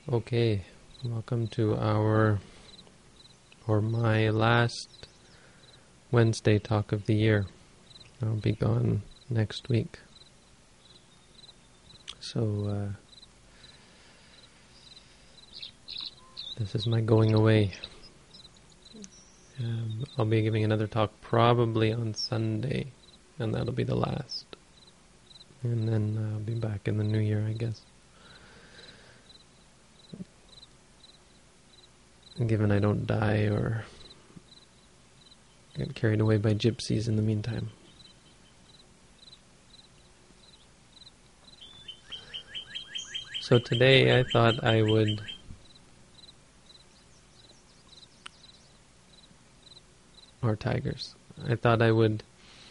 Okay, welcome to my last Wednesday talk of the year. I'll be gone next week. So, this is my going away. I'll be giving another talk probably on Sunday, and that'll be the last. And then I'll be back in the new year, I guess. Given I don't die or get carried away by gypsies in the meantime. So today I thought I would or tigers. I thought I would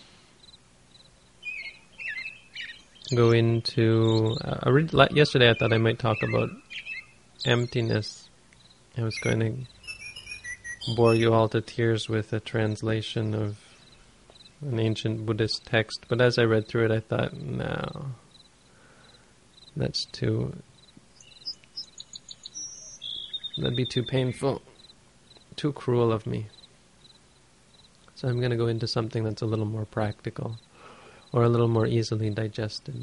go into yesterday I thought I might talk about emptiness. I was going to bore you all to tears with a translation of an ancient Buddhist text, but as I read through it I thought, no, that'd be too painful, too cruel of me. So I'm going to go into something that's a little more practical, or a little more easily digested.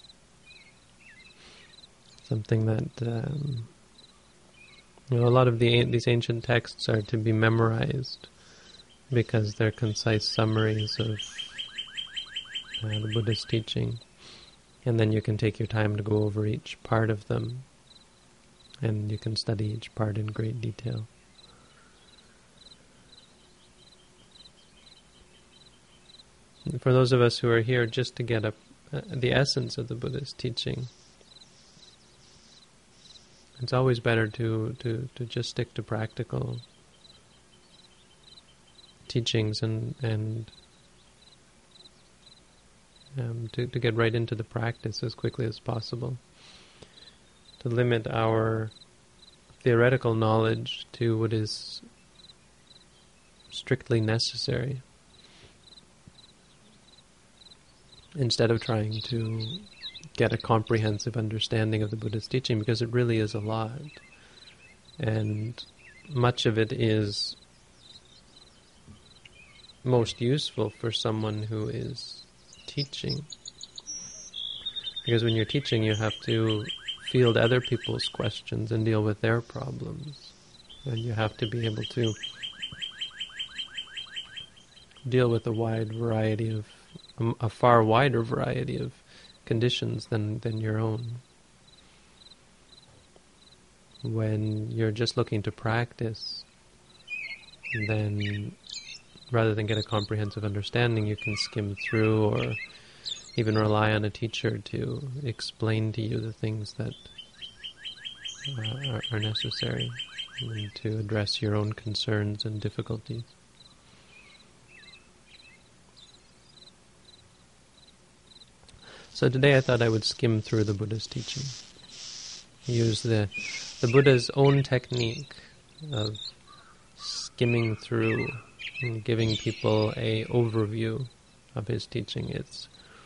Something that, a lot of these ancient texts are to be memorized because they're concise summaries of the Buddhist teaching. And then you can take your time to go over each part of them, and you can study each part in great detail. For those of us who are here just to get the essence of the Buddhist teaching, it's always better to just stick to practical teachings and to get right into the practice as quickly as possible. To limit our theoretical knowledge to what is strictly necessary, instead of trying to get a comprehensive understanding of the Buddha's teaching, because it really is a lot. And much of it is most useful for someone who is teaching. Because when you're teaching, you have to field other people's questions and deal with their problems. And you have to be able to deal with a far wider variety of conditions than your own. When you're just looking to practice, then rather than get a comprehensive understanding, you can skim through or even rely on a teacher to explain to you the things that are necessary, and to address your own concerns and difficulties. So today I thought I would skim through the Buddha's teaching. Use the Buddha's own technique of skimming through and giving people an overview of his teaching. It's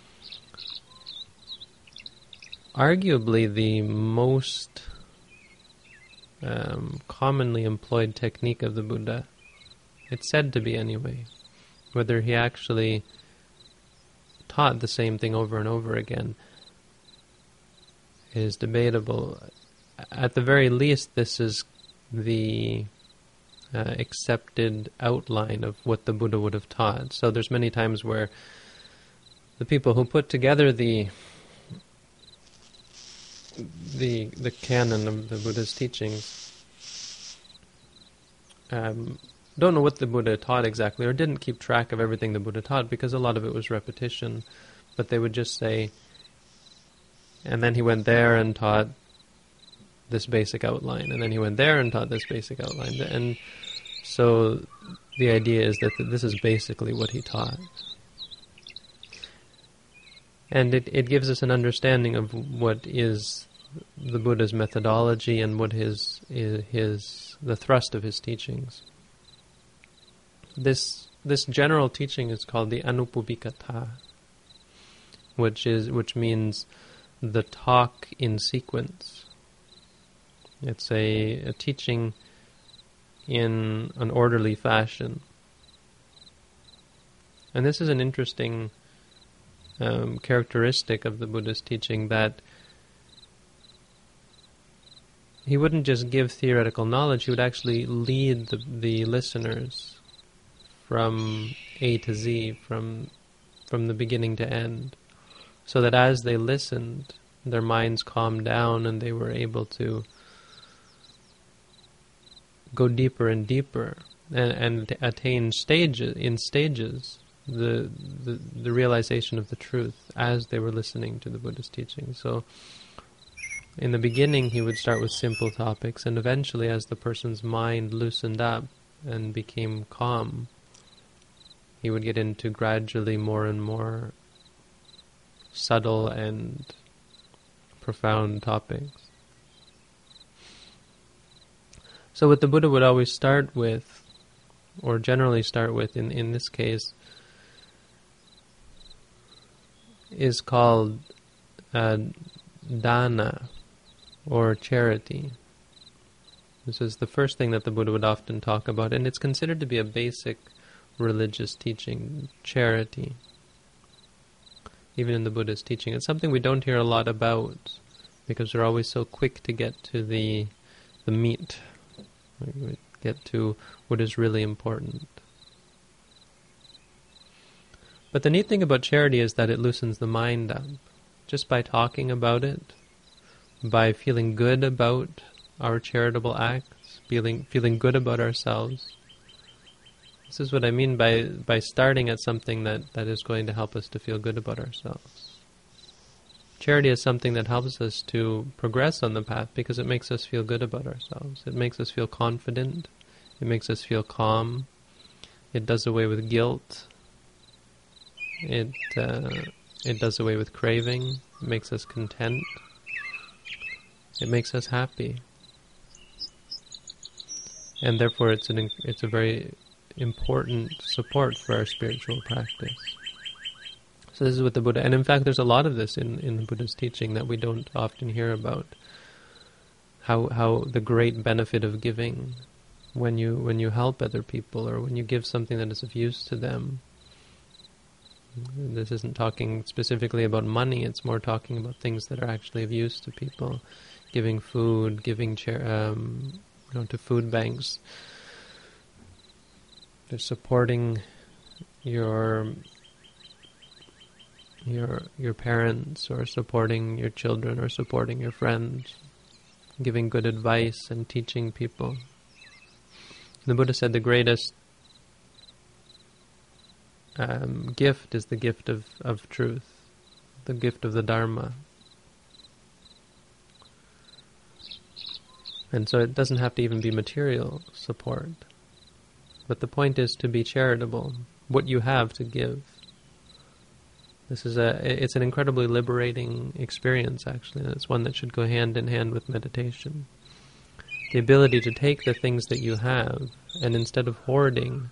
arguably the most commonly employed technique of the Buddha. It's said to be anyway. Whether he actually taught the same thing over and over again is debatable. At the very least, this is the accepted outline of what the Buddha would have taught. So there's many times where the people who put together the canon of the Buddha's teachings don't know what the Buddha taught exactly, or didn't keep track of everything the Buddha taught, because a lot of it was repetition. But they would just say, and then he went there and taught this basic outline, and then he went there and taught this basic outline. And so the idea is that this is basically what he taught. And it gives us an understanding of what is the Buddha's methodology and what the thrust of his teachings. This general teaching is called the Anupubbikatha, which means the talk in sequence. It's a teaching in an orderly fashion. And this is an interesting characteristic of the Buddha's teaching, that he wouldn't just give theoretical knowledge, he would actually lead the listeners from A to Z, from the beginning to end, so that as they listened, their minds calmed down and they were able to go deeper and deeper and attain stages the realization of the truth as they were listening to the Buddha's teaching. So in the beginning he would start with simple topics, and eventually as the person's mind loosened up and became calm, he would get into gradually more and more subtle and profound topics. So what the Buddha would always start with, or generally start with in this case, is called dana, or charity. This is the first thing that the Buddha would often talk about, and it's considered to be a basic religious teaching, charity. Even in the Buddha's teaching, it's something we don't hear a lot about, because we're always so quick to get to the meat. We get to what is really important. But the neat thing about charity is that it loosens the mind up. Just by talking about it, by feeling good about our charitable acts, feeling good about ourselves. This is what I mean by starting at something that is going to help us to feel good about ourselves. Charity is something that helps us to progress on the path because it makes us feel good about ourselves. It makes us feel confident. It makes us feel calm. It does away with guilt. It does away with craving. It makes us content. It makes us happy. And therefore it's a very important support for our spiritual practice. So this is what the Buddha, and in fact there's a lot of this in the Buddha's teaching that we don't often hear about. How the great benefit of giving when you help other people, or when you give something that is of use to them. This isn't talking specifically about money, it's more talking about things that are actually of use to people. Giving food, giving to food banks. They're supporting your parents, or supporting your children, or supporting your friends, giving good advice and teaching people. The Buddha said the greatest gift is the gift of truth, the gift of the Dharma. And so it doesn't have to even be material support. But the point is to be charitable, what you have to give. It's an incredibly liberating experience, actually. It's one that should go hand in hand with meditation. The ability to take the things that you have, and instead of hoarding,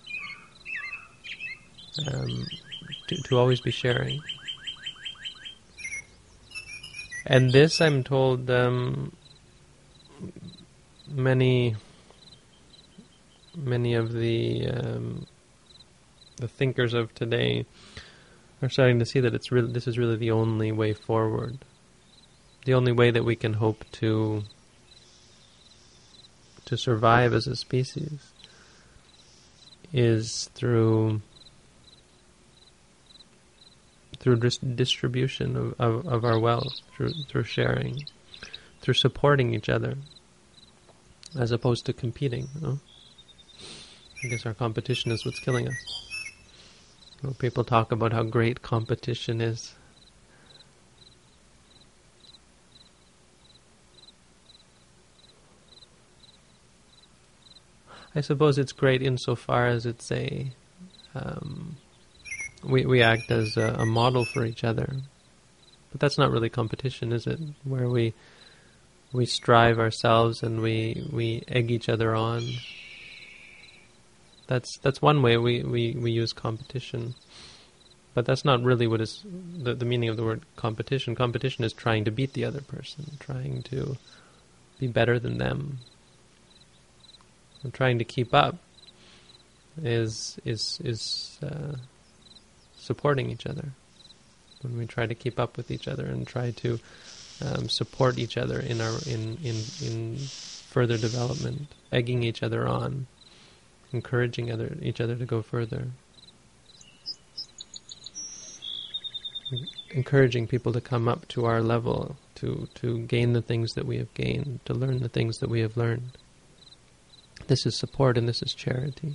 to always be sharing. And this, I'm told, many of the thinkers of today are starting to see that this is really the only way forward. The only way that we can hope to survive as a species is through distribution of our wealth, through sharing, through supporting each other, as opposed to competing. I guess our competition is what's killing us. People talk about how great competition is. I suppose it's great insofar as it's we act as a model for each other. But that's not really competition, is it? Where we strive ourselves and we egg each other on. That's one way we use competition. But that's not really what is the meaning of the word competition. Competition is trying to beat the other person, trying to be better than them. And trying to keep up is supporting each other. When we try to keep up with each other and try to support each other in further development, egging each other on, encouraging each other to go further, encouraging people to come up to our level, to gain the things that we have gained, to learn the things that we have learned. This is support and this is charity.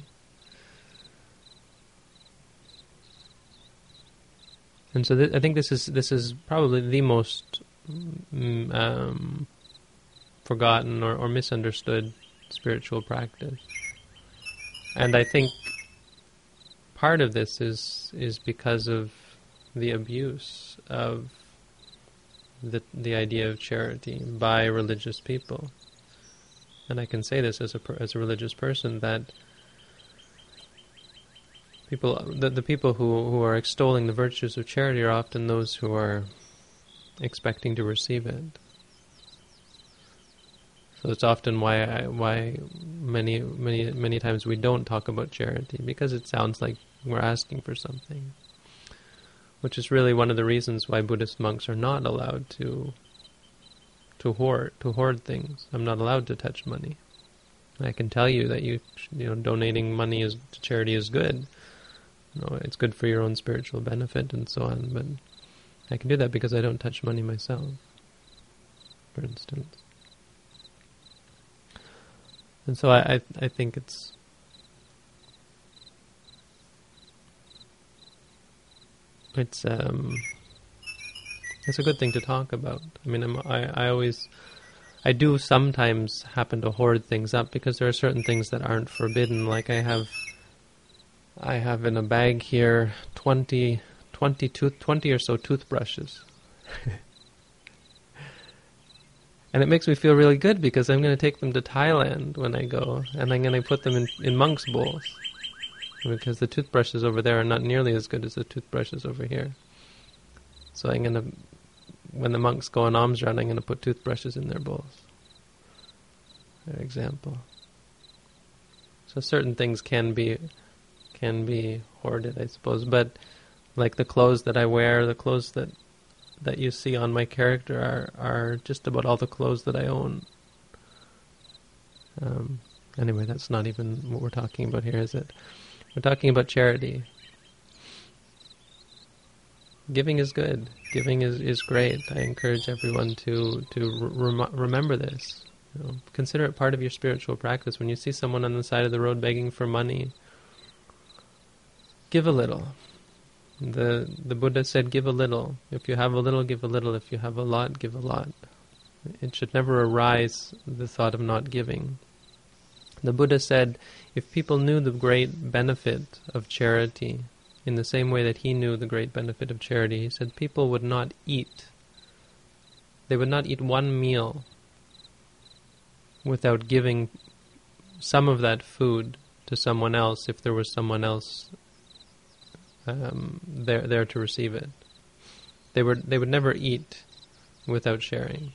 And so I think this is probably the most forgotten or misunderstood spiritual practice. And I think part of this is because of the abuse of the idea of charity by religious people. And I can say this as a religious person, that the people who are extolling the virtues of charity are often those who are expecting to receive it. So it's often why many times we don't talk about charity, because it sounds like we're asking for something. Which is really one of the reasons why Buddhist monks are not allowed to hoard things. I'm not allowed to touch money. I can tell you that donating money to charity is good. It's good for your own spiritual benefit and so on, but I can do that because I don't touch money myself, for instance. And so I think it's a good thing to talk about. I mean, I do sometimes happen to hoard things up because there are certain things that aren't forbidden. Like I have in a bag here 20 or so toothbrushes. And it makes me feel really good because I'm going to take them to Thailand when I go, and I'm going to put them in monks' bowls. Because the toothbrushes over there are not nearly as good as the toothbrushes over here. So I'm going to, when the monks go on alms round, I'm going to put toothbrushes in their bowls. For example. So certain things can be hoarded, I suppose. But like the clothes that I wear, the clothes that you see on my character are just about all the clothes that I own. Anyway, that's not even what we're talking about here, is it? We're talking about charity. Giving is good. Giving is great. I encourage everyone to remember this. Consider it part of your spiritual practice. When you see someone on the side of the road begging for money, give a little. The Buddha said, give a little. If you have a little, give a little. If you have a lot, give a lot. It should never arise the thought of not giving. The Buddha said, if people knew the great benefit of charity in the same way that he knew the great benefit of charity, he said people would not eat. They would not eat one meal without giving some of that food to someone else if there was someone else there to receive it. They would never eat without sharing.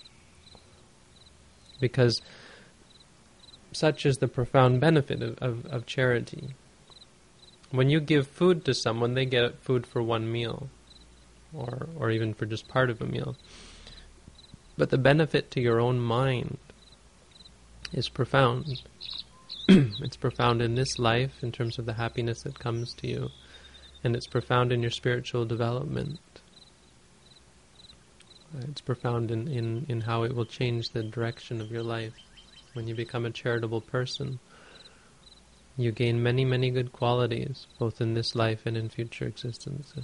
Because such is the profound benefit of charity. When you give food to someone, they get food for one meal, or even for just part of a meal. But the benefit to your own mind is profound. It's profound in this life in terms of the happiness that comes to you, and it's profound in your spiritual development. It's profound in how it will change the direction of your life. When you become a charitable person, you gain many, many good qualities, both in this life and in future existences.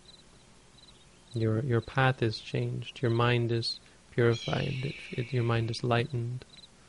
Your path is changed. Your mind is purified. Your mind is lightened.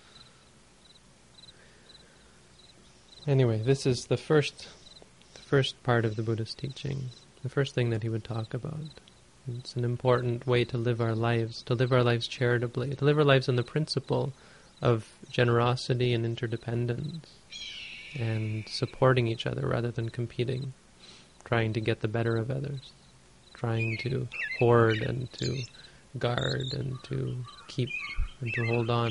Anyway, this is the first part of the Buddha's teaching. The first thing that he would talk about. It's an important way to live our lives charitably, to live our lives on the principle of generosity and interdependence, and supporting each other rather than competing, trying to get the better of others, trying to hoard and to guard and to keep and to hold on.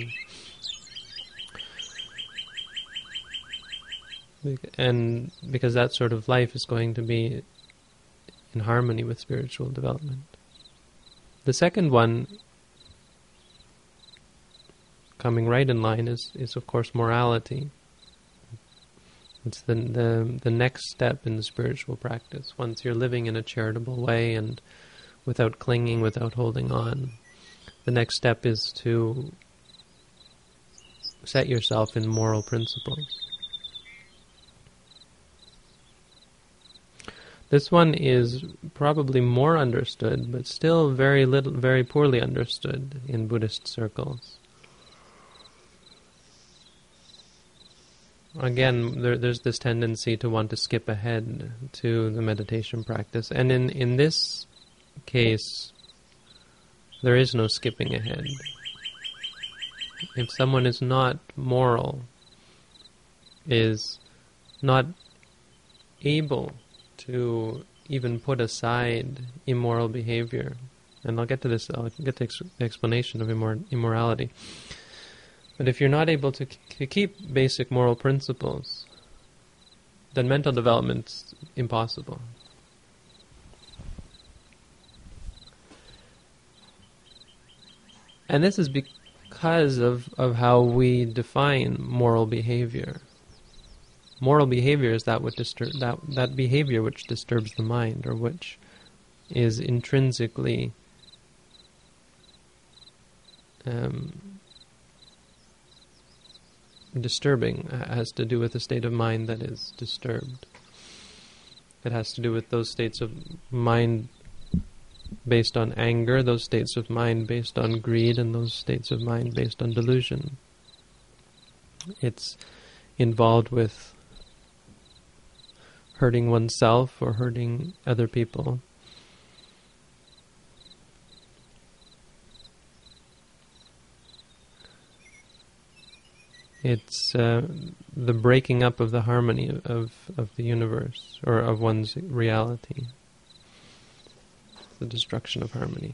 And because that sort of life is going to be in harmony with spiritual development. The second one, coming right in line, is of course morality. It's the next step in the spiritual practice. Once you're living in a charitable way and without clinging, without holding on, the next step is to set yourself in moral principles. This one is probably more understood, but still very poorly understood in Buddhist circles. Again, there's this tendency to want to skip ahead to the meditation practice. And in this case, there is no skipping ahead. If someone is not moral, is not able to even put aside immoral behavior, and I'll get to the explanation of immorality. But if you're not able to keep basic moral principles, then mental development's impossible. And this is because of how we define moral behavior. Moral behavior is that behavior which disturbs the mind, or which is intrinsically disturbing. Has to do with a state of mind that is disturbed. It has to do with those states of mind based on anger, those states of mind based on greed, and those states of mind based on delusion. It's involved with hurting oneself or hurting other people. It's the breaking up of the harmony of the universe, or of one's reality. The destruction of harmony.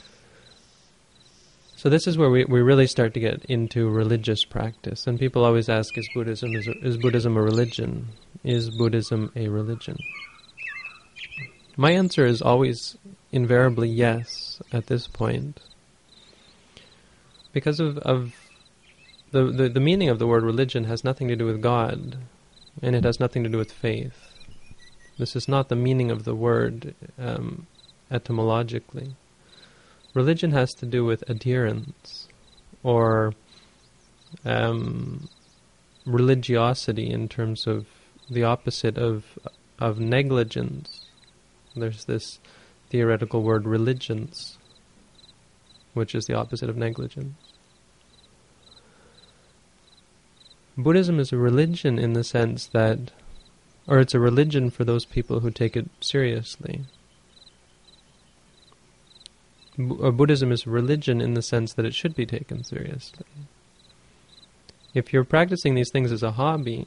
So this is where we really start to get into religious practice. And people always ask, is Buddhism a religion? Is Buddhism a religion? My answer is always invariably yes at this point. Because of the meaning of the word religion has nothing to do with God, and it has nothing to do with faith. This is not the meaning of the word etymologically. Religion has to do with adherence, or religiosity in terms of the opposite of negligence. There's this theoretical word religions, which is the opposite of negligence. Buddhism is a religion in the sense that, or it's a religion for those people who take it seriously. Buddhism is a religion in the sense that it should be taken seriously. If you're practicing these things as a hobby,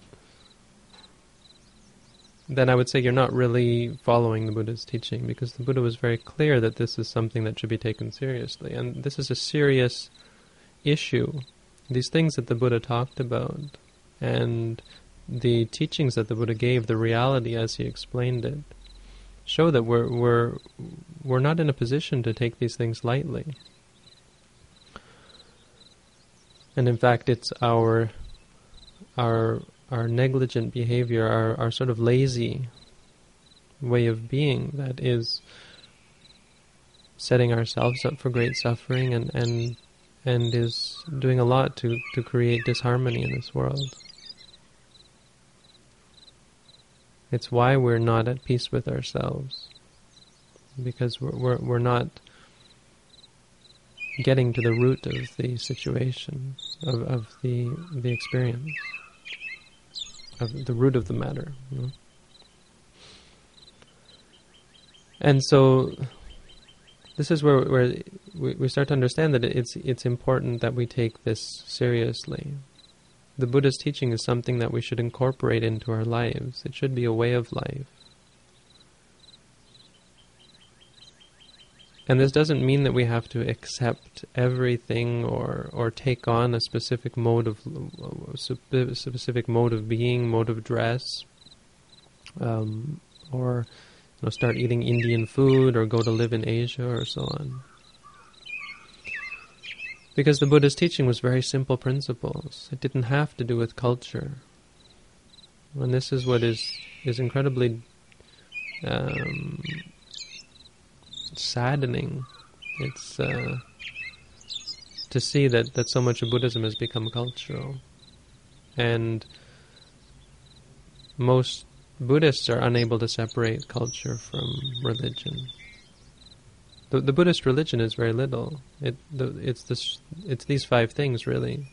then I would say you're not really following the Buddha's teaching, because the Buddha was very clear that this is something that should be taken seriously. And this is a serious issue. These things that the Buddha talked about, and the teachings that the Buddha gave, the reality as he explained it, show that we're not in a position to take these things lightly. And in fact, it's our negligent behavior, our sort of lazy way of being that is setting ourselves up for great suffering and is doing a lot to create disharmony in this world. It's why we're not at peace with ourselves, because we're not getting to the root of the situation, of the experience, of the root of the matter. You know? And so this is where we start to understand that it's important that we take this seriously. The Buddha's teaching is something that we should incorporate into our lives. It should be a way of life. And this doesn't mean that we have to accept everything or take on a specific mode of being, mode of dress, or start eating Indian food or go to live in Asia or so on. Because the Buddha's teaching was very simple principles. It didn't have to do with culture. And this is what is incredibly saddening. It's to see that so much of Buddhism has become cultural. And most Buddhists are unable to separate culture from religion. The Buddhist religion is very little. It's these 5 things, really.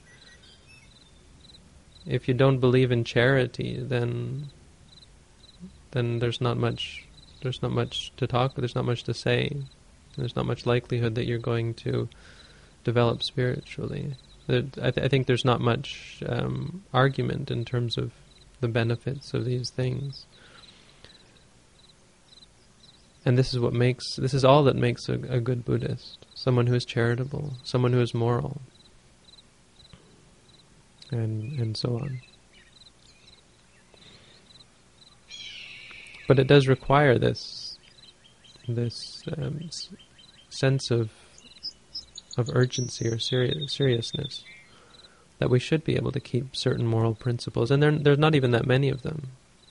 If you don't believe in charity, then there's not much to talk. There's not much to say. There's not much likelihood that you're going to develop spiritually. I think there's not much argument in terms of the benefits of these things. And this is all that makes a good Buddhist. Someone who is charitable, someone who is moral, and so on. But it does require this sense of urgency or seriousness, that we should be able to keep certain moral principles, and there's not even that many of them.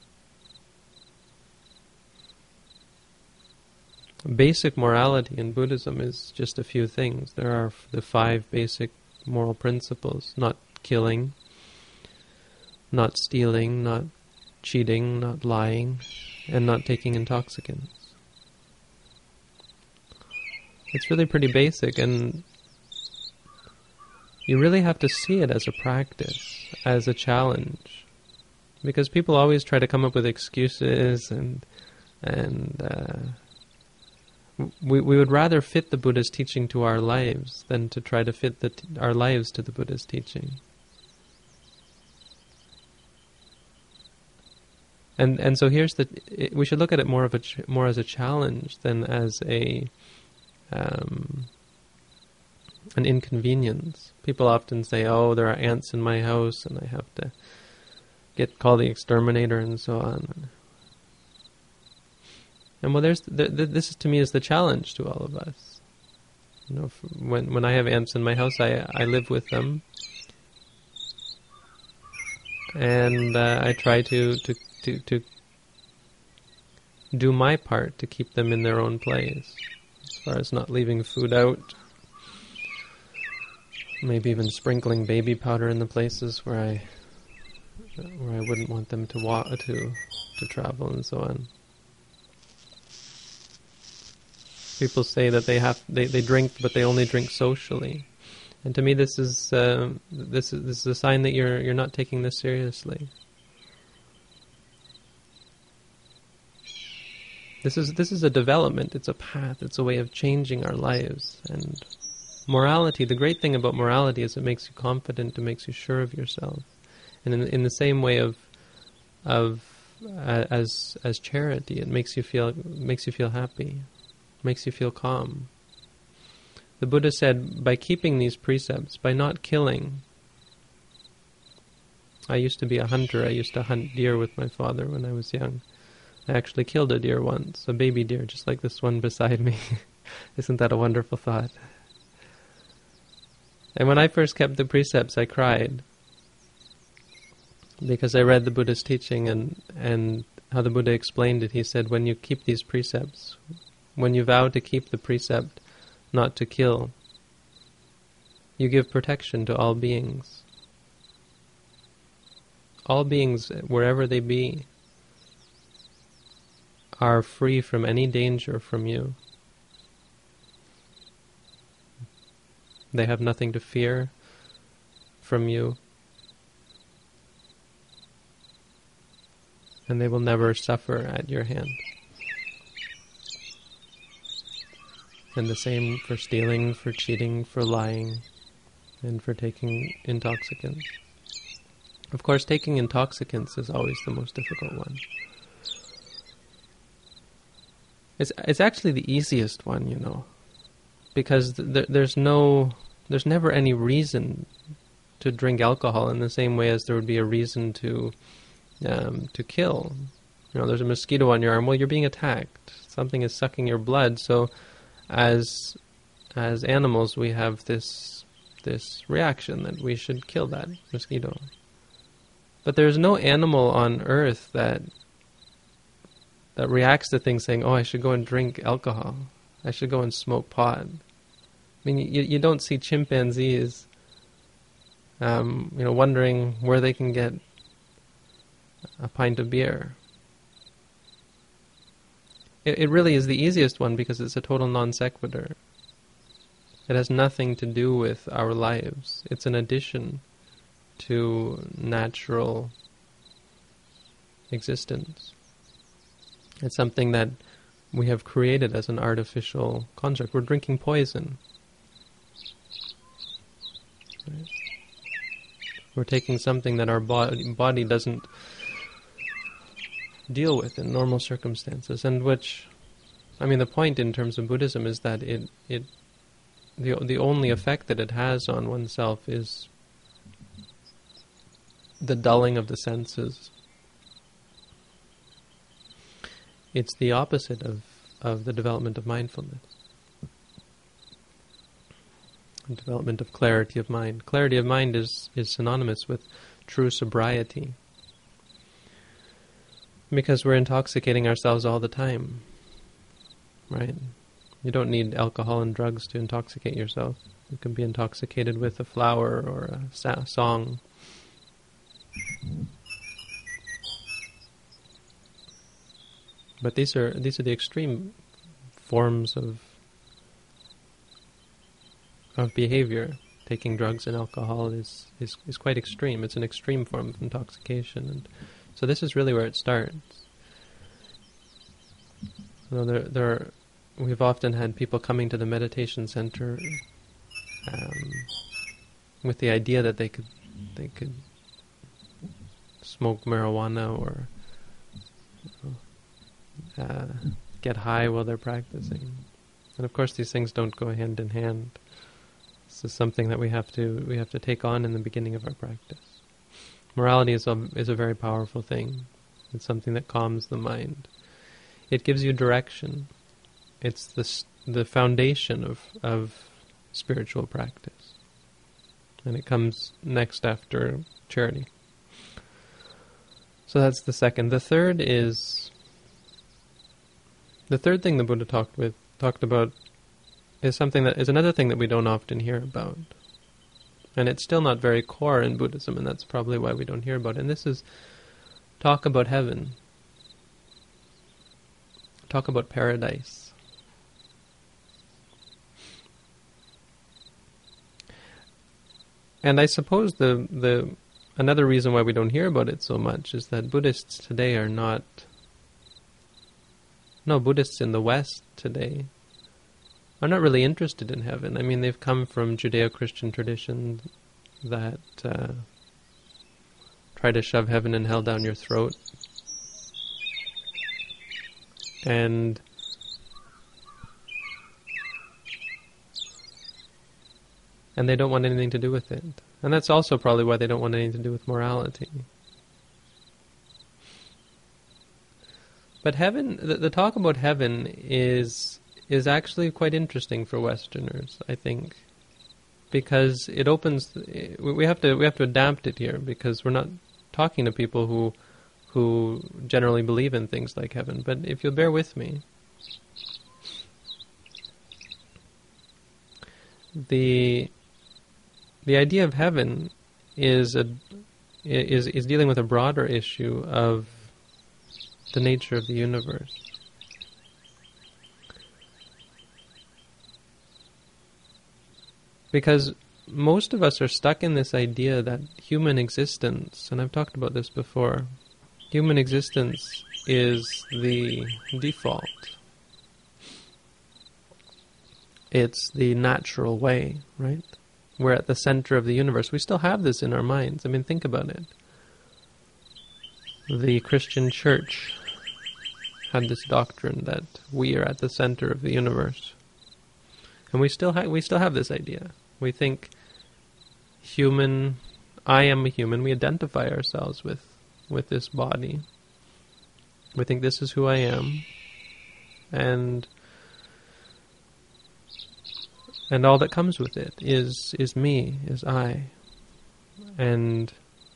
Basic morality in Buddhism is just a few things. There are the 5 basic moral principles: not killing, not stealing, not cheating, not lying, and not taking intoxicants. It's really pretty basic, and you really have to see it as a practice, as a challenge. Because people always try to come up with excuses and we would rather fit the Buddha's teaching to our lives than to try to fit our lives to the Buddha's teaching. And so we should look at it more as a challenge than as an inconvenience. People often say, "Oh, there are ants in my house, and I have to call the exterminator," and so on. And this to me is the challenge to all of us. When I have ants in my house, I live with them, and I try to do my part to keep them in their own place, as far as not leaving food out, maybe even sprinkling baby powder in the places where I wouldn't want them to travel, and so on. People say that they drink, but they only drink socially, and to me, this is a sign that you're not taking this seriously. This is a development. It's a path. It's a way of changing our lives. And morality. The great thing about morality is it makes you confident. It makes you sure of yourself. And in the same way as charity, it makes you feel happy. Makes you feel calm. The Buddha said, by keeping these precepts, by not killing. I used to be a hunter. I used to hunt deer with my father when I was young. I actually killed a deer once, a baby deer, just like this one beside me. Isn't that a wonderful thought? And when I first kept the precepts, I cried. Because I read the Buddha's teaching and how the Buddha explained it. He said, when you keep these precepts, when you vow to keep the precept not to kill, you give protection to all beings. All beings, wherever they be, are free from any danger from you. They have nothing to fear from you. And they will never suffer at your hand. And the same for stealing, for cheating, for lying, and for taking intoxicants. Of course, taking intoxicants is always the most difficult one. It's actually the easiest one, because there's never any reason to drink alcohol in the same way as there would be a reason to kill. There's a mosquito on your arm. Well, you're being attacked. Something is sucking your blood. So, as animals, we have this reaction that we should kill that mosquito. But there's no animal on earth that reacts to things saying, "Oh, I should go and drink alcohol. I should go and smoke pot." I mean, you don't see chimpanzees, wondering where they can get a pint of beer. It really is the easiest one because it's a total non sequitur. It has nothing to do with our lives. It's an addition to natural existence. It's something that we have created as an artificial construct. We're drinking poison. Right? We're taking something that our body doesn't deal with in normal circumstances, and which, the point in terms of Buddhism is that the only effect that it has on oneself is the dulling of the senses. It's the opposite of the development of mindfulness. The development of clarity of mind. Clarity of mind is synonymous with true sobriety. Because we're intoxicating ourselves all the time. Right? You don't need alcohol and drugs to intoxicate yourself. You can be intoxicated with a flower or a song. But these are the extreme forms of behavior. Taking drugs and alcohol is quite extreme. It's an extreme form of intoxication, and so this is really where it starts. We've often had people coming to the meditation center with the idea that they could smoke marijuana or get high while they're practicing, and of course these things don't go hand in hand. This is something that we have to take on in the beginning of our practice. Morality is a very powerful thing. It's something that calms the mind. It gives you direction. It's the foundation of spiritual practice, and it comes next after charity. So that's the second. The third thing the Buddha talked about is something that is another thing that we don't often hear about. And it's still not very core in Buddhism, and that's probably why we don't hear about it. And this is talk about heaven. Talk about paradise. And I suppose the another reason why we don't hear about it so much is that Buddhists today are not... No, Buddhists in the West today are not really interested in heaven. I mean, they've come from Judeo-Christian traditions that try to shove heaven and hell down your throat. And they don't want anything to do with it. And that's also probably why they don't want anything to do with morality. But heaven, the talk about heaven is actually quite interesting for Westerners, I think, because it opens. We have to adapt it here, because we're not talking to people who generally believe in things like heaven. But if you'll bear with me, the idea of heaven is dealing with a broader issue of the nature of the universe. Because most of us are stuck in this idea that human existence, and I've talked about this before, human existence is the default. It's the natural way, right? We're at the center of the universe. We still have this in our minds. I mean, think about it. The Christian Church had this doctrine that we are at the center of the universe. And we still have this idea. We think human, I am a human. We identify ourselves with this body. We think this is who I am, and all that comes with it is me, is I. And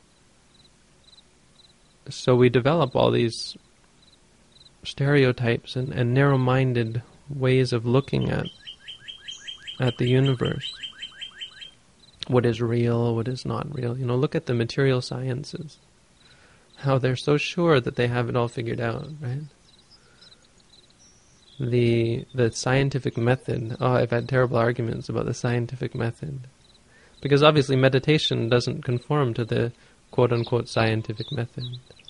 so we develop all these stereotypes and narrow-minded ways of looking at the universe. What is real, what is not real. Look at the material sciences. How they're so sure that they have it all figured out, right? The scientific method. I've had terrible arguments about the scientific method. Because obviously meditation doesn't conform to the quote-unquote scientific method.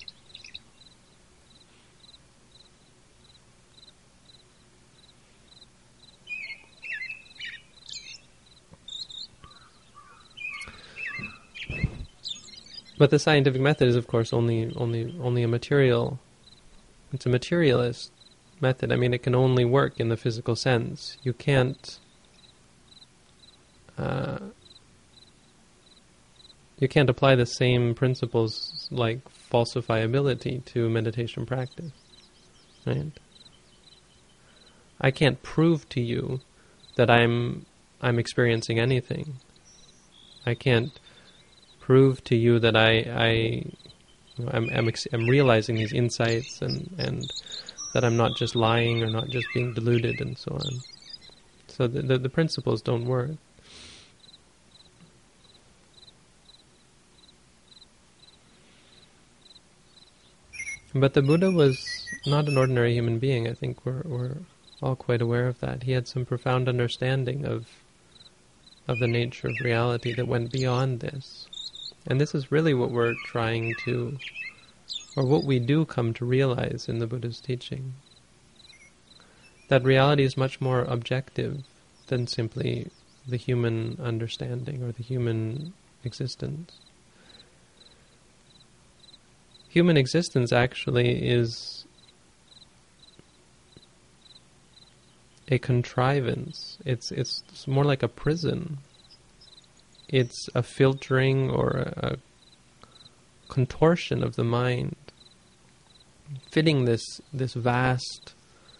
But the scientific method is, of course, only a material. It's a materialist method. I mean, it can only work in the physical sense. You can't. You can't apply the same principles like falsifiability to meditation practice, right? I can't prove to you that I'm experiencing anything. I can't prove to you that I'm realizing these insights and that I'm not just lying or not just being deluded and so on. So the principles don't work. But the Buddha was not an ordinary human being. I think we're all quite aware of that. He had some profound understanding of the nature of reality that went beyond this. And this is really what we're trying to, or what we do come to realize in the Buddha's teaching. That reality is much more objective than simply the human understanding or the human existence. Human existence actually is a contrivance. It's more like a prison. It's a filtering or a contortion of the mind, fitting this vast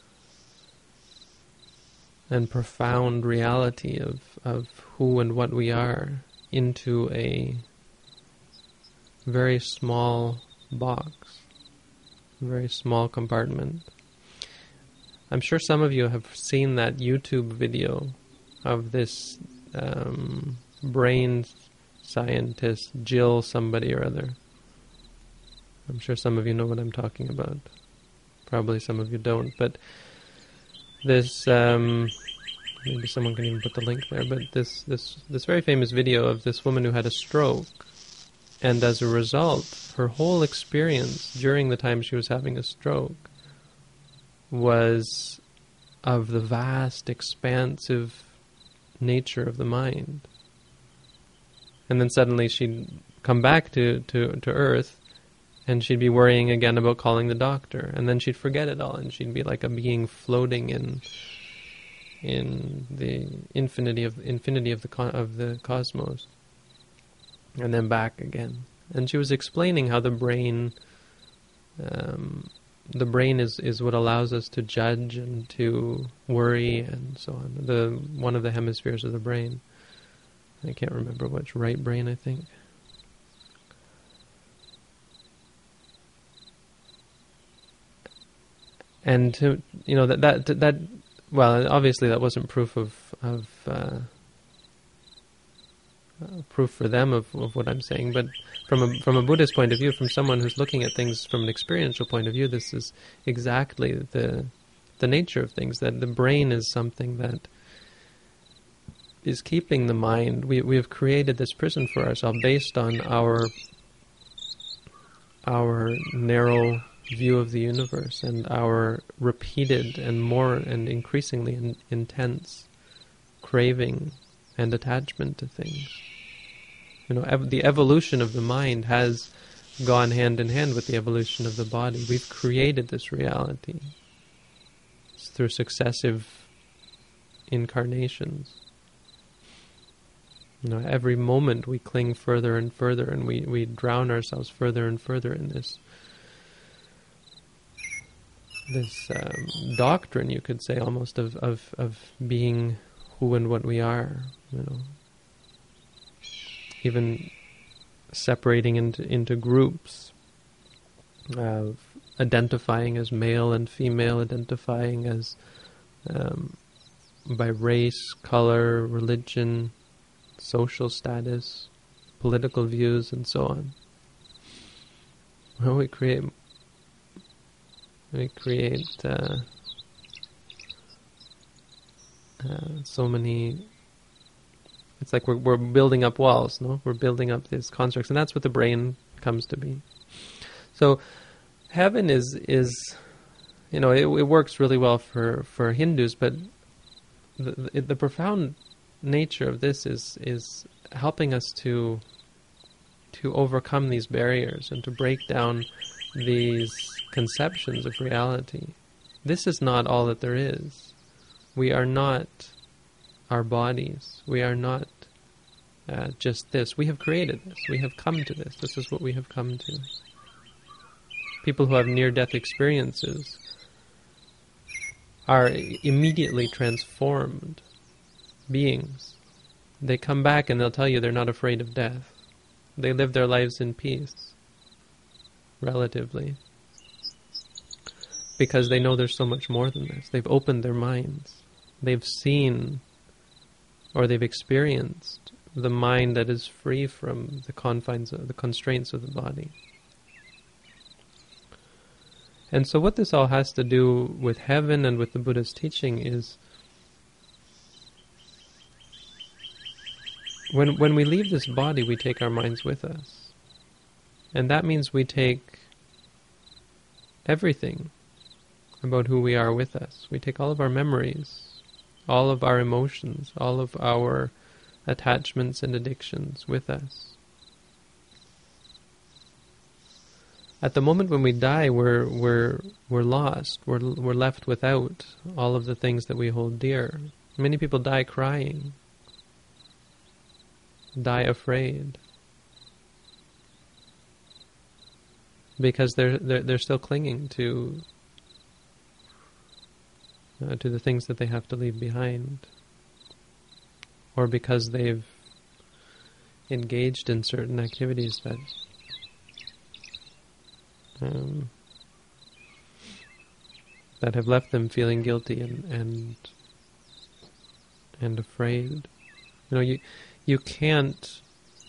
and profound reality of who and what we are into a very small box, a very small compartment. I'm sure some of you have seen that YouTube video of this brain scientist, Jill somebody or other. I'm sure some of you know what I'm talking about. Probably some of you don't, but this, maybe someone can even put the link there, but this very famous video of this woman who had a stroke, and as a result, her whole experience during the time she was having a stroke was of the vast, expansive nature of the mind. And then suddenly she'd come back to Earth, and she'd be worrying again about calling the doctor, and then she'd forget it all, and she'd be like a being floating in the infinity of the cosmos, and then back again. And she was explaining how the brain is what allows us to judge and to worry and so on. One of the hemispheres of the brain. I can't remember which, right brain, I think. And to that well, obviously that wasn't proof proof for them of what I'm saying, but from a Buddhist point of view, from someone who's looking at things from an experiential point of view, this is exactly the nature of things. That the brain is something that is keeping the mind. We have created this prison for ourselves based on our narrow view of the universe and our repeated and more and increasingly intense craving and attachment to things. The evolution of the mind has gone hand in hand with the evolution of the body. We've created this reality through successive incarnations. Every moment we cling further and further, and we drown ourselves further and further in this doctrine, you could say, almost of being who and what we are. Even separating into groups, of identifying as male and female, identifying as by race, color, religion, social status, political views, and so on. Well, we create so many. It's like we're building up walls, no? We're building up these constructs, and that's what the brain comes to be. So, heaven is it works really well for Hindus, but the profound nature of this is helping us to overcome these barriers and to break down these conceptions of reality. This is not all that there is. We are not our bodies. We are not just this. We have created this. We have come to this. This is what we have come to. People who have near-death experiences are immediately transformed beings. They come back and they'll tell you they're not afraid of death. They live their lives in peace, relatively, because they know there's so much more than this. They've opened their minds. They've seen, or they've experienced, the mind that is free from the confines of the constraints of the body. And so what this all has to do with heaven and with the Buddha's teaching is when we leave this body, we take our minds with us. And that means we take everything about who we are with us. We take all of our memories, all of our emotions, all of our attachments and addictions with us. At the moment when we die, we're lost. We're left without all of the things that we hold dear. Many people die crying, die afraid, because they're still clinging to the things that they have to leave behind, or because they've engaged in certain activities that have left them feeling guilty and afraid. You can't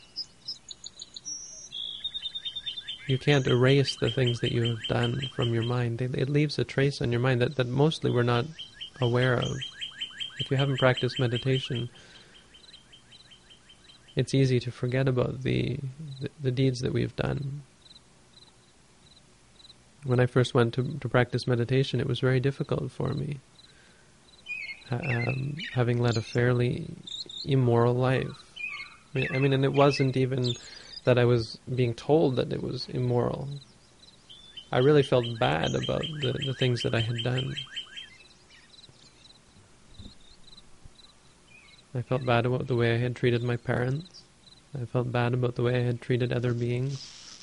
erase the things that you have done from your mind. It leaves a trace on your mind that mostly we're not aware of. If you haven't practiced meditation, it's easy to forget about the deeds that we've done. When I first went to practice meditation, it was very difficult for me, having led a fairly immoral life. I mean, and it wasn't even that I was being told that it was immoral. I really felt bad about the things that I had done. I felt bad about the way I had treated my parents. I felt bad about the way I had treated other beings.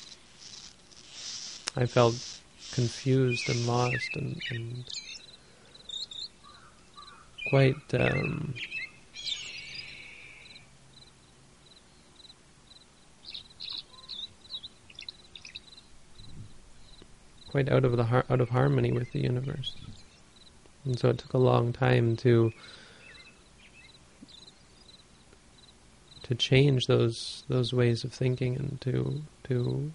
I felt confused and lost and quite quite out of harmony with the universe. And so it took a long time to change those ways of thinking and to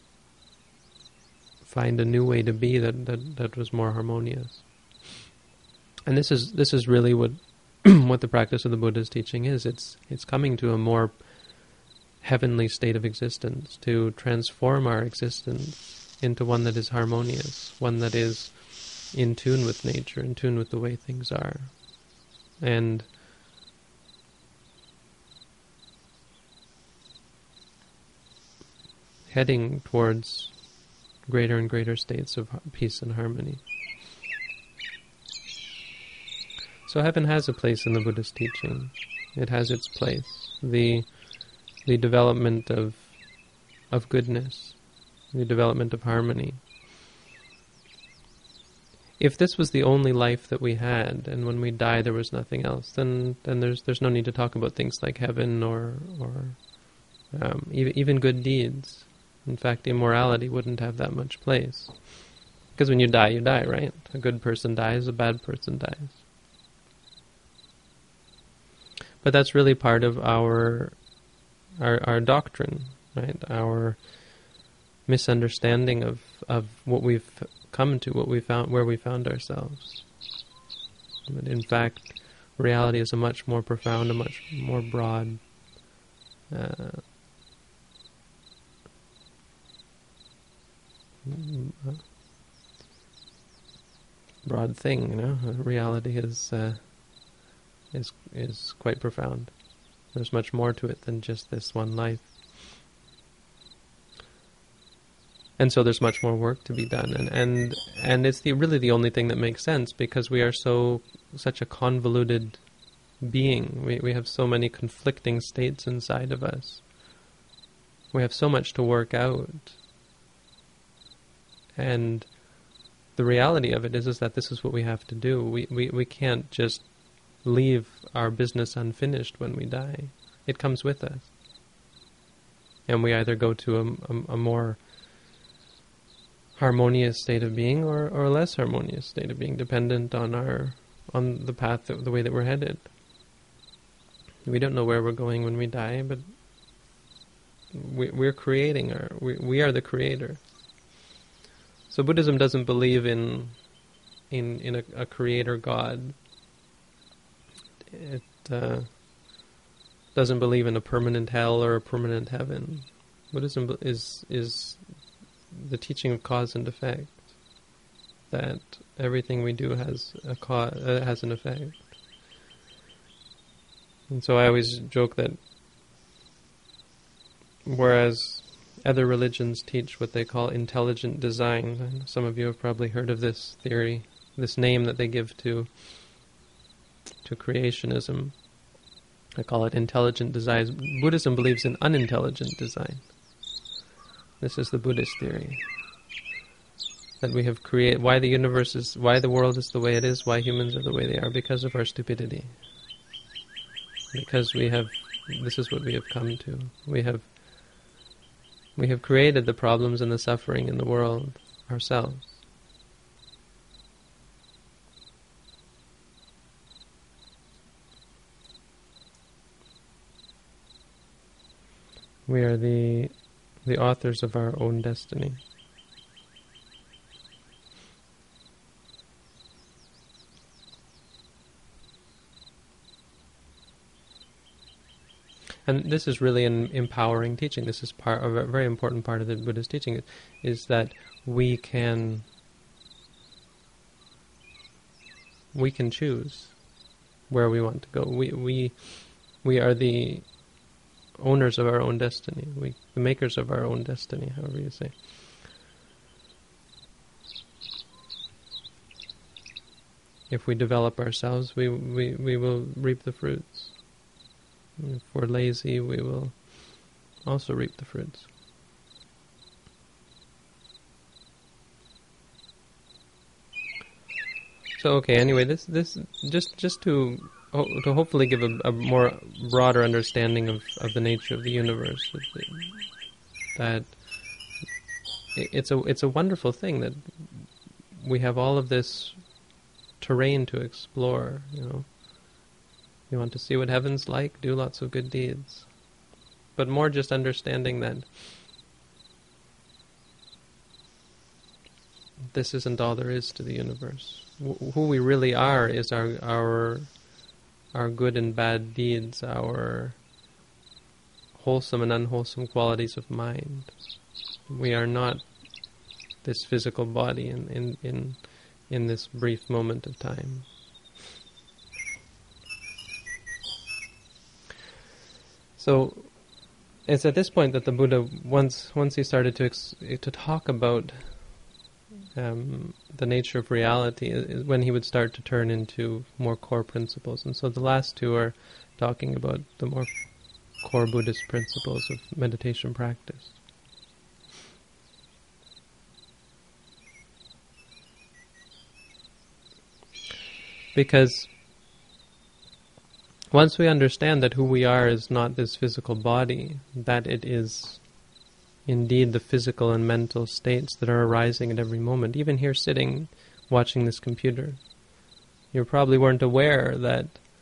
find a new way to be that was more harmonious. And this is really what what the practice of the Buddha's teaching is. It's coming to a more heavenly state of existence, to transform our existence into one that is harmonious, one that is in tune with nature, in tune with the way things are. And heading towards greater and greater states of peace and harmony. So heaven has a place in the Buddhist teaching. It has its place. The development of goodness, the development of harmony. If this was the only life that we had, and when we die there was nothing else, then there's no need to talk about things like heaven or even good deeds. In fact, immorality wouldn't have that much place. Because when you die, right? A good person dies, a bad person dies. But that's really part of our doctrine, right? Our misunderstanding of what we've come to, what we found, where we found ourselves. But in fact, reality is a much more profound, a much more broad broad thing, you know. Reality is quite profound. There's much more to it than just this one life. And so there's much more work to be done, and it's really the only thing that makes sense, because we are such a convoluted being. We have so many conflicting states inside of us. We have so much to work out. And the reality of it is that this is what we have to do. We can't just leave our business unfinished when we die. It comes with us. And we either go to a more harmonious state of being or a less harmonious state of being, dependent on the path, the way that we're headed. We don't know where we're going when we die, but we're creating we are the creator. So Buddhism doesn't believe in a creator God. It doesn't believe in a permanent hell or a permanent heaven. Buddhism is the teaching of cause and effect, that everything we do has has an effect. And so I always joke that whereas other religions teach what they call intelligent design, and some of you have probably heard of this theory, this name that they give to creationism. I call it intelligent design. Buddhism believes in unintelligent design. This is the Buddhist theory. That we have created, why the world is the way it is, why humans are the way they are, because of our stupidity. Because this is what we have come to. We have created the problems and the suffering in the world ourselves. We are the authors of our own destiny. And this is really an empowering teaching. This is a very important part of the Buddhist teaching, is that we can choose where we want to go. We are the owners of our own destiny. The makers of our own destiny, however you say. If we develop ourselves, we will reap the fruits. If we're lazy, we will also reap the fruits. So okay, anyway, this just to hopefully give a more broader understanding of the nature of the universe, that it's a wonderful thing that we have all of this terrain to explore, you know. You want to see what heaven's like? Do lots of good deeds. But more just understanding that this isn't all there is to the universe. Who we really are is our good and bad deeds, our wholesome and unwholesome qualities of mind. We are not this physical body in this brief moment of time. So it's at this point that the Buddha, once he started to talk about the nature of reality is when he would start to turn into more core principles. And so the last two are talking about the more core Buddhist principles of meditation practice. Because once we understand that who we are is not this physical body, that it is indeed the physical and mental states that are arising at every moment, even here sitting, watching this computer, you probably weren't aware that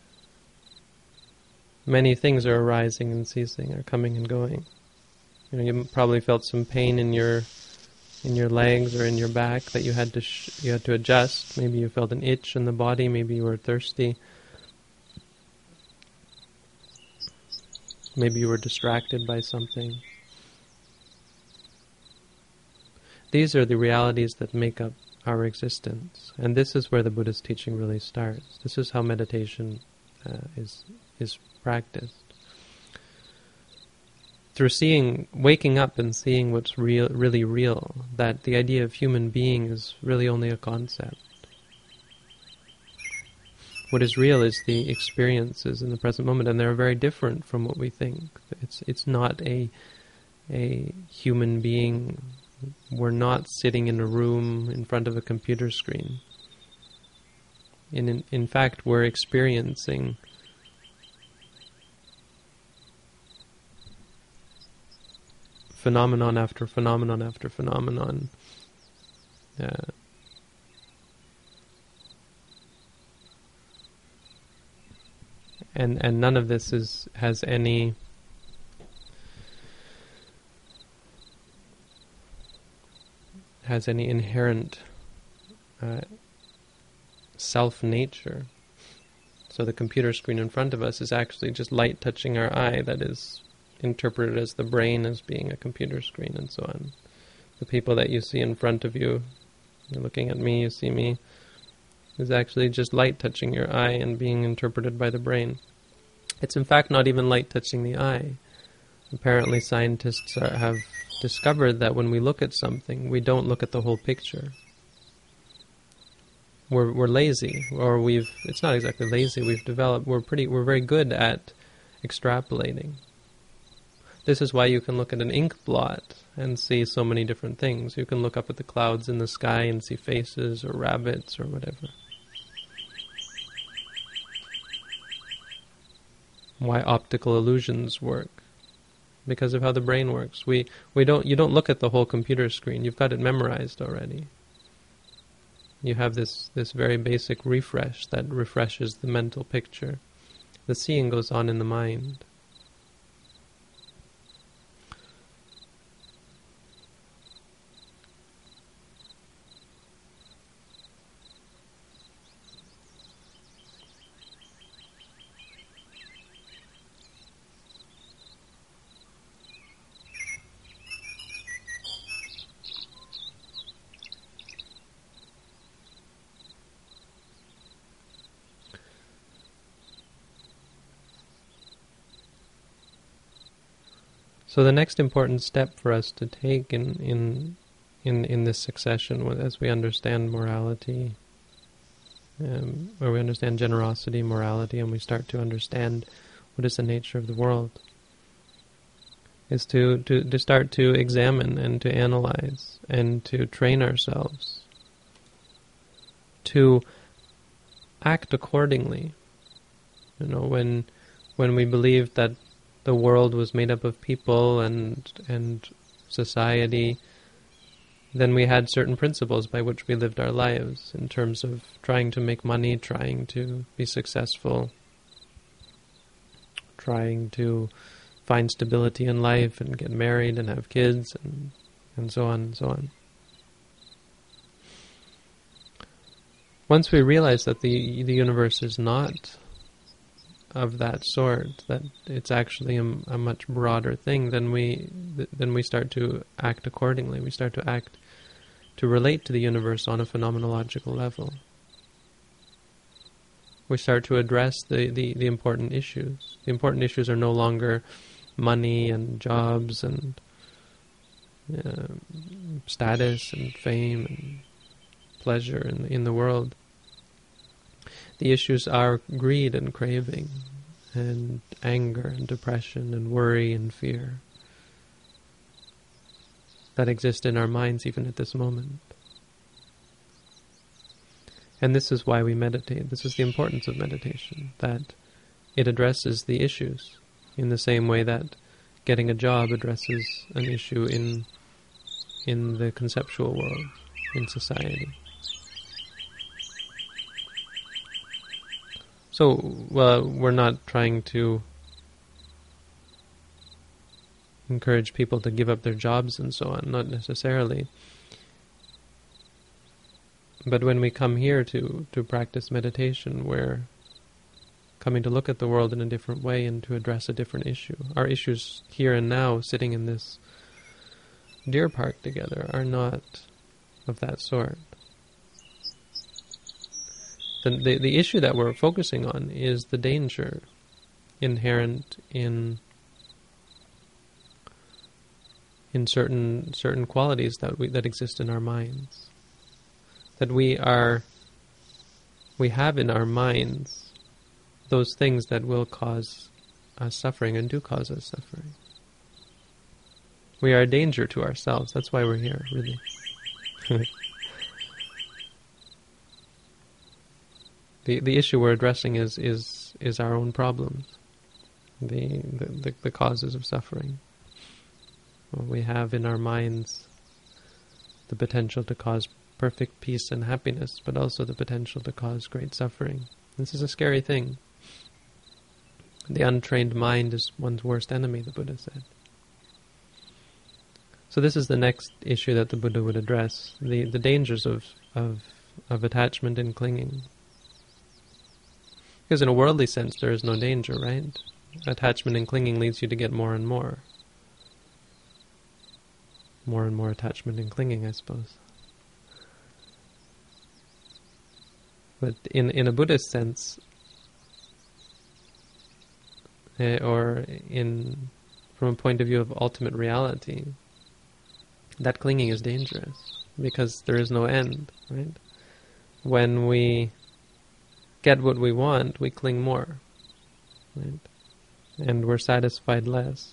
many things are arising and ceasing, are coming and going. You probably felt some pain in your legs or in your back that you had to adjust. Maybe you felt an itch in the body. Maybe you were thirsty. Maybe you were distracted by something. These are the realities that make up our existence, and this is where the Buddhist teaching really starts. This is how meditation is practiced. Through waking up and seeing what's really real, that the idea of human being is really only a concept. What is real is the experiences in the present moment, and they're very different from what we think. It's not a human being. We're not sitting in a room in front of a computer screen. In fact, we're experiencing phenomenon after phenomenon after phenomenon. And none of this has any inherent self-nature. So the computer screen in front of us is actually just light touching our eye that is interpreted as the brain as being a computer screen, and so on. The people that you see in front of you, you're looking at me, you see me, is actually just light touching your eye and being interpreted by the brain. It's in fact not even light touching the eye. Apparently scientists have discovered that when we look at something, we don't look at the whole picture. We're lazy, or it's not exactly lazy, we're very good at extrapolating. This is why you can look at an ink blot and see so many different things. You can look up at the clouds in the sky and see faces or rabbits or whatever. Why optical illusions work? Because of how the brain works. You don't look at the whole computer screen. You've got it memorized already. You have this very basic refresh that refreshes the mental picture. The seeing goes on in the mind. So the next important step for us to take in this succession, as we understand morality, or we understand generosity, morality, and we start to understand what is the nature of the world, is to start to examine and to analyze and to train ourselves to act accordingly. When we believe that the world was made up of people and society, then we had certain principles by which we lived our lives in terms of trying to make money, trying to be successful, trying to find stability in life and get married and have kids and so on and so on. Once we realize that the universe is not of that sort, that it's actually a much broader thing, then we start to act accordingly. We start to act to relate to the universe on a phenomenological level. We start to address the important issues. The important issues are no longer money and jobs and status and fame and pleasure in the world. The issues are greed and craving, and anger and depression and worry and fear that exist in our minds even at this moment. And this is why we meditate. This is the importance of meditation, that it addresses the issues in the same way that getting a job addresses an issue in the conceptual world, in society. So, we're not trying to encourage people to give up their jobs and so on, not necessarily. But when we come here to practice meditation, we're coming to look at the world in a different way and to address a different issue. Our issues here and now, sitting in this deer park together, are not of that sort. The issue that we're focusing on is the danger inherent in certain qualities that exist in our minds. That we have in our minds those things that will cause us suffering and do cause us suffering. We are a danger to ourselves. That's why we're here, really. The issue we're addressing is our own problems, the causes of suffering. Well, we have in our minds the potential to cause perfect peace and happiness, but also the potential to cause great suffering. This is a scary thing. The untrained mind is one's worst enemy, the Buddha said. So this is the next issue that the Buddha would address, the dangers of attachment and clinging. Because in a worldly sense, there is no danger, right? Attachment and clinging leads you to get more and more. More and more attachment and clinging, I suppose. But in a Buddhist sense, from a point of view of ultimate reality, that clinging is dangerous because there is no end, right? When we get what we want, we cling more, right? And we're satisfied less.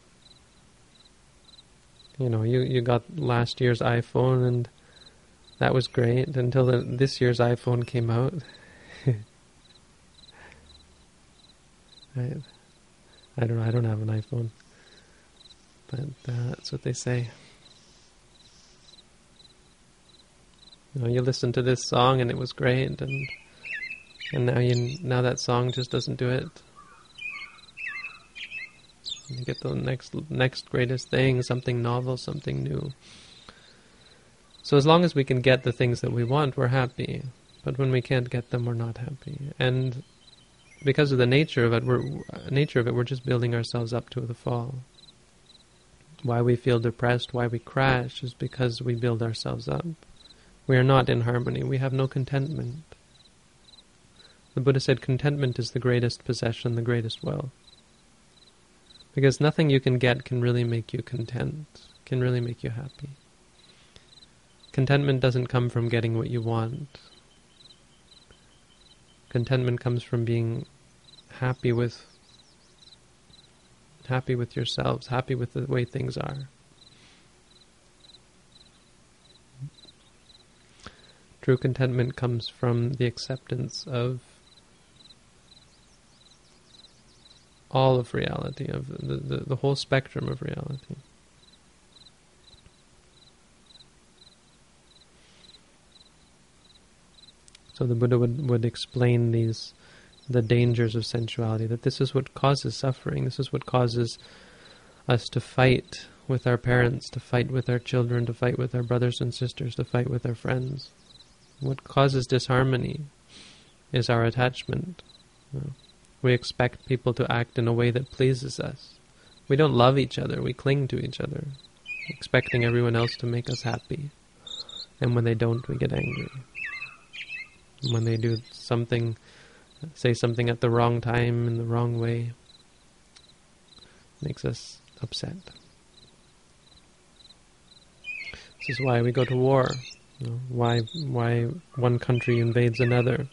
You know, you got last year's iPhone and that was great until this year's iPhone came out. I don't know, I don't have an iPhone. But that's what they say. You know, you listen to this song and it was great, and now that song just doesn't do it. You get the next greatest thing, something novel, something new. So as long as we can get the things that we want, we're happy. But when we can't get them, we're not happy. And because of the nature of it, we're just building ourselves up to the fall. Why we feel depressed, why we crash, is because we build ourselves up. We are not in harmony. We have no contentment. The Buddha said contentment is the greatest possession, the greatest wealth. Because nothing you can get can really make you content, can really make you happy. Contentment doesn't come from getting what you want. Contentment comes from being happy with yourselves, happy with the way things are. True contentment comes from the acceptance of all of reality, of the whole spectrum of reality. So the Buddha would explain the dangers of sensuality, that this is what causes suffering, this is what causes us to fight with our parents, to fight with our children, to fight with our brothers and sisters, to fight with our friends. What causes disharmony is our attachment. We expect people to act in a way that pleases us. We don't love each other, we cling to each other, expecting everyone else to make us happy. And when they don't, we get angry. When they do something, say something at the wrong time, in the wrong way, makes us upset. This is why we go to war. Why one country invades another?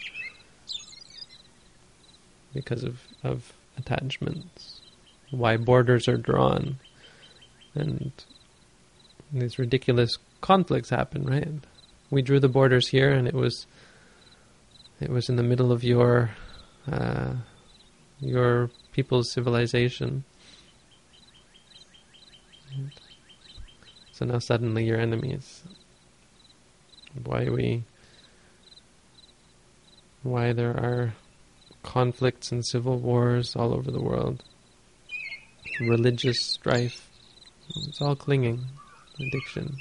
Because of attachments. Why borders are drawn. And these ridiculous conflicts happen, right? We drew the borders here, and it was in the middle of your people's civilization. So now suddenly you're enemies. Why there are conflicts and civil wars all over the world. Religious strife. It's all clinging. Addiction.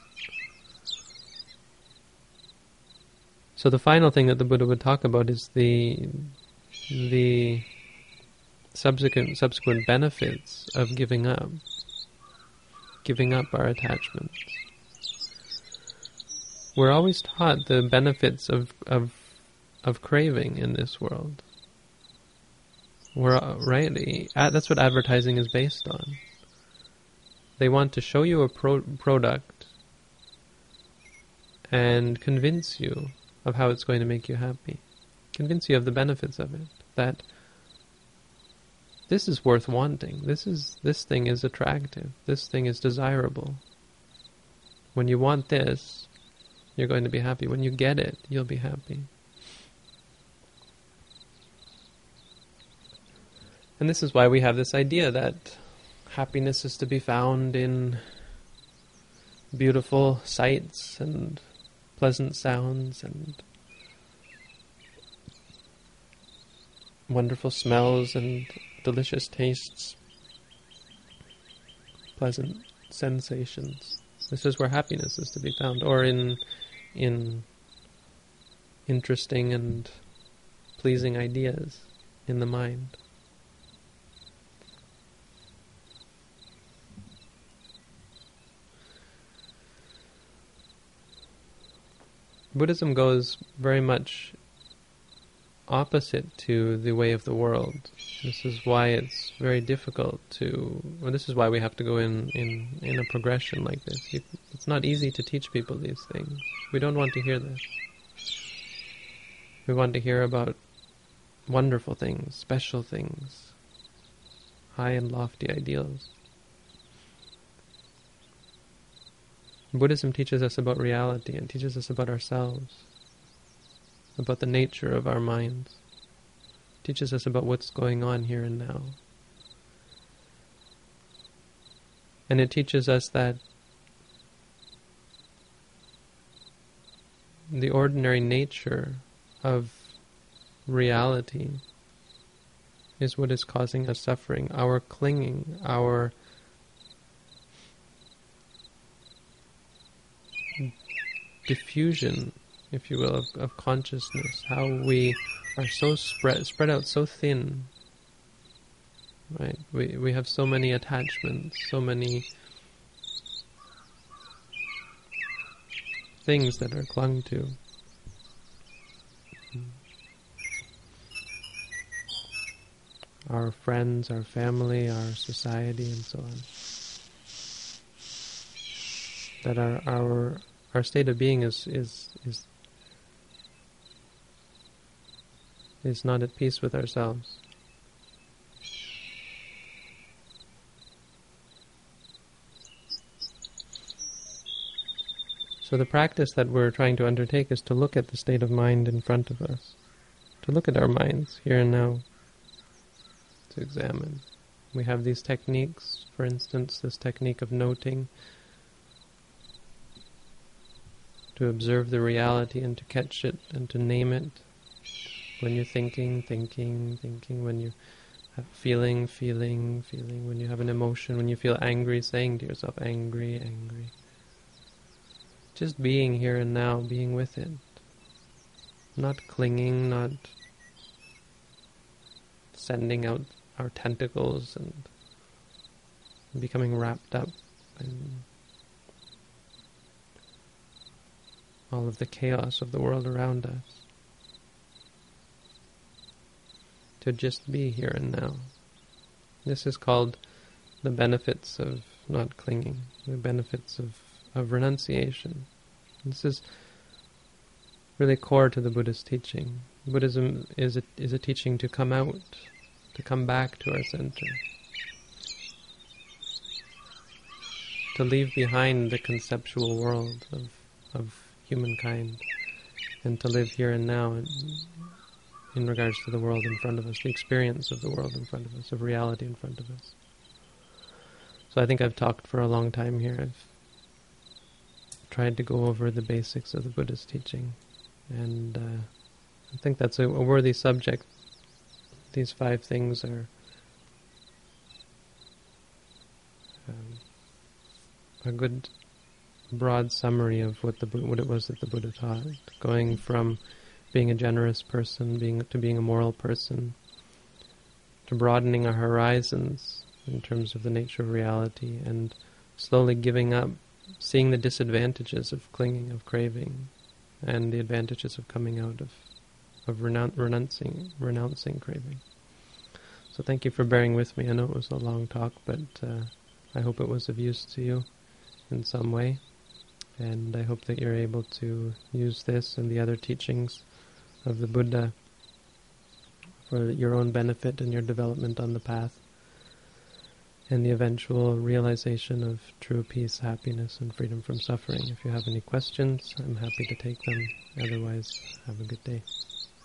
So the final thing that the Buddha would talk about is the subsequent benefits of giving up our attachments. We're always taught the benefits of craving in this world. That's what advertising is based on. They want to show you a product and convince you of how it's going to make you happy. Convince you of the benefits of it. That this is worth wanting. This thing is attractive. This thing is desirable. When you want this, you're going to be happy. When you get it, you'll be happy. And this is why we have this idea that happiness is to be found in beautiful sights and pleasant sounds and wonderful smells and delicious tastes, pleasant sensations. This is where happiness is to be found, or in interesting and pleasing ideas in the mind. Buddhism goes very much opposite to the way of the world. This is why it's very difficult this is why we have to go in a progression like this. It's not easy to teach people these things. We don't want to hear this. We want to hear about wonderful things, special things, high and lofty ideals. Buddhism teaches us about reality and teaches us about ourselves, about the nature of our minds, teaches us about what's going on here and now. And it teaches us that the ordinary nature of reality is what is causing us suffering. Our clinging, our diffusion, if you will, of consciousness, how we are so spread out so thin, right? We have so many attachments, so many things that are clung to. Our friends, our family, our society, and so on. That our state of being is not at peace with ourselves. So the practice that we're trying to undertake is to look at the state of mind in front of us, to look at our minds here and now, to examine. We have these techniques, for instance, this technique of noting, to observe the reality and to catch it and to name it. When you're thinking, when you have feeling, when you have an emotion, when you feel angry, saying to yourself, angry. Just being here and now, being with it. Not clinging, not sending out our tentacles and becoming wrapped up in all of the chaos of the world around us. To just be here and now. This is called the benefits of not clinging, the benefits of renunciation. This is really core to the Buddhist teaching. Buddhism is a teaching to come out, to come back to our center, to leave behind the conceptual world of humankind, and to live here and now in regards to the world in front of us, the experience of the world in front of us, of reality in front of us. So I think I've talked for a long time here. I've tried to go over the basics of the Buddhist teaching, and I think that's a worthy subject. These 5 things are a good broad summary of what it was that the Buddha taught, going from being a generous person, being a moral person, to broadening our horizons in terms of the nature of reality, and slowly giving up, seeing the disadvantages of clinging, of craving, and the advantages of coming out of renouncing craving. So thank you for bearing with me. I know it was a long talk, but I hope it was of use to you in some way, and I hope that you're able to use this and the other teachings of the Buddha for your own benefit and your development on the path, and the eventual realization of true peace, happiness, and freedom from suffering. If you have any questions, I'm happy to take them. Otherwise, have a good day.